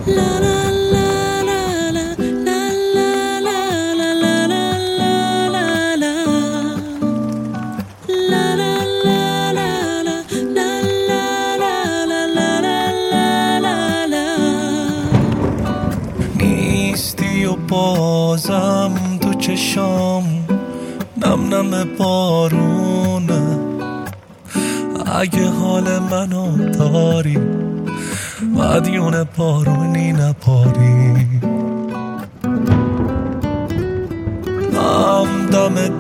نیستی و بازم تو چشام نم نم بارونه. اگه حال منو داری مدیون بارونی نپاری. همدم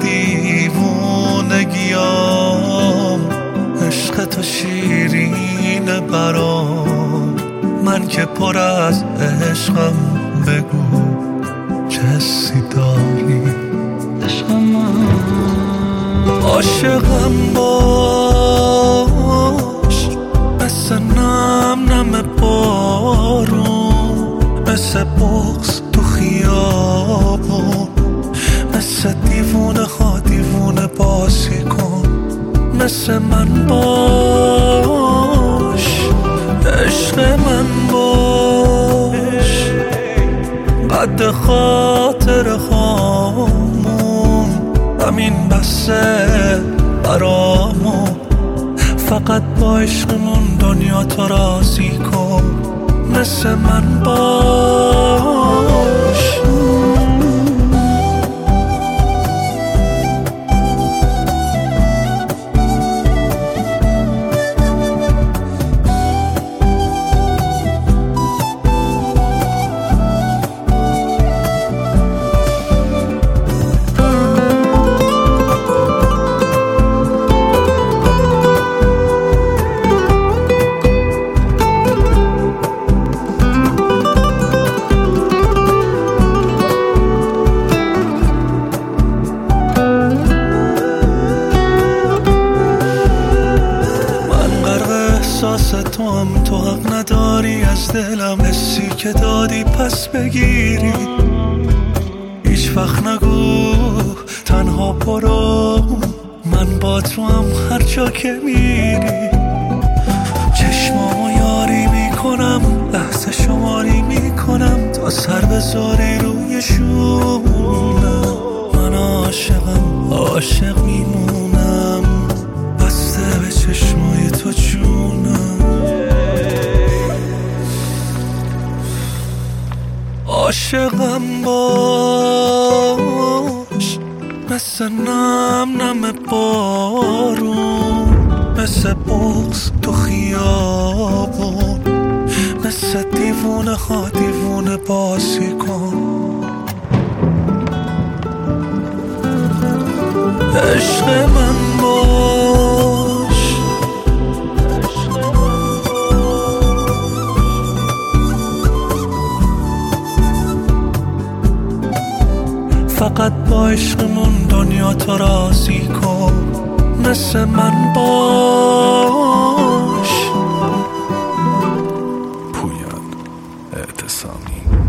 دیوونگیام عشق تو شیرینه برام. من که پر از عشقم بگو چه حسی داری. عشق من عاشقم باش مثل نم نم بارون، مثل بغض تو خیابون، مثل دیوونه ها دیوونه بازی کن. مثل من باش عشق من باش، قد خاطر هامون همین بسه برامون. فقط با عشقمون دنیا تو راضی کن. مثل من باش. احساس تو هم تو حق نداری از دلم، حسی که دادی پس بگیری. هیچ وقت نگو تنها برو، من با تو هم هر جا که میری. چشمامو یاری میکنم لحظه شماری میکنم تا سر بذاری روی شونم. من عاشقم عاشق میمونم بسته به چشمای تو جونم. عاشقم باش مثل نم نم بارون، مثل بغض تو خیابون، مثل دیوونه ها دیوونه بازی کن. عشق من باش. فقط با عشقمون دنیا تو راضی کن. مثل من باش. پویان اعتصامی.